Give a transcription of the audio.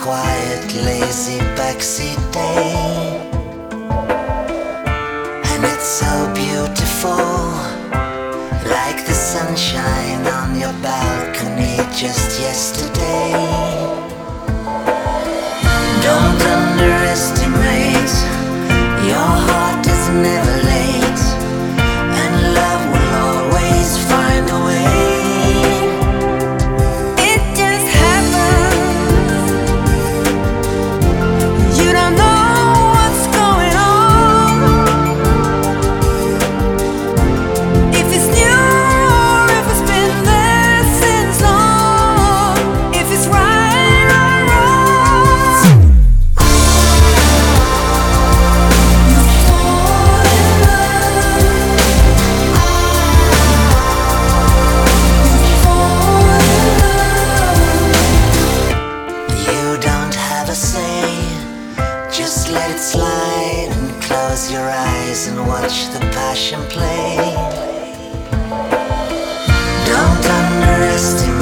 quiet, lazy backseat day. And it's so beautiful, like the sunshine on your balcony just yesterday. Don't underestimate, your heart is never late, and love will always find a way. It just happens. You don't know what's going on. If it's new or if it's been there since long. If it's right or wrong. You fall in love. You fall in love. You don't have a say, just let it slide and close your eyes and watch the passion play. Don't underestimate